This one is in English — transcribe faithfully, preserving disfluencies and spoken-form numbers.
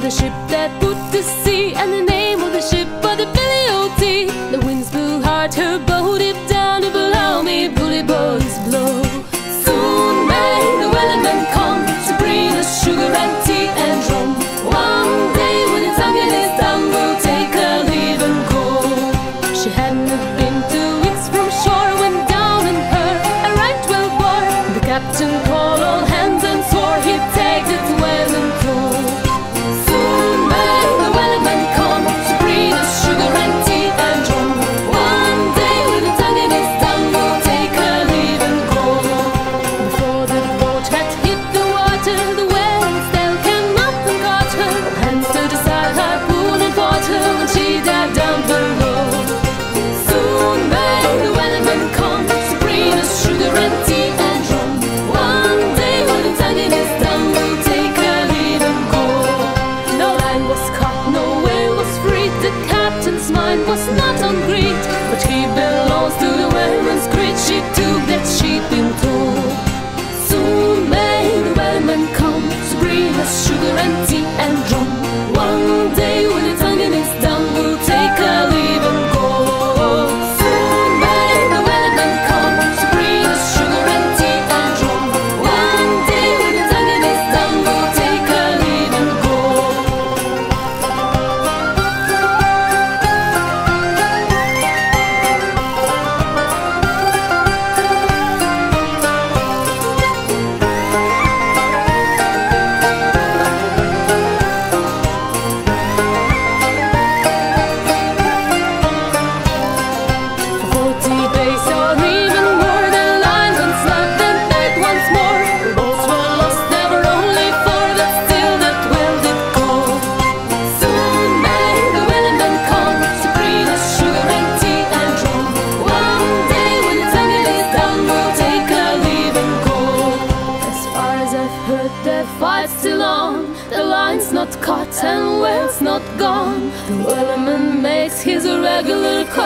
the ship that put to sea, and the name of the ship was the Billy O T. The winds blew hard, her boat dipped down to below me, bully boys blow. Soon may the wellerman come to bring us sugar and tea and rum. One day when the tongue in his tongue will take a leave and go. She hadn't been two weeks from shore when down on her a right whale bore. The captain called all hands and swore he'd take it well and tow. Soon may the wellerman come to bring us sugar and tea and rum. One day when the tongue in his tongue will take a leave and go. Before the boat had hit the water, the whale's tail came up and caught her. Hands to the side, harpoon and fought her when she dived down below. Soon may the wellerman come to bring us sugar and tea and rum. One day when the tongue in his tongue will take a leave and go. No line was caught, no whale was free. The captain's mind was not on greed, but he belongs to the whaleman's creed. She took that she'd been told. Soon may the whaleman come to bring us sugar and tea and rum. One day when the tongue in his tongue will take a leave and go. Soon may the whaleman come to bring us sugar and tea and rum. One day when the tongue in his tongue will take a leave and go. For forty days or even more, the line went slack and back once more. The boats were lost, never only four, but still that well did go. Soon may the wellerman come to bring us sugar and tea and rum. One day when the tongue in his tongue will take a leave and go. As far as I've heard, the fight's still on. The line's not caught and whale's not gone. The wellerman makes his regular call.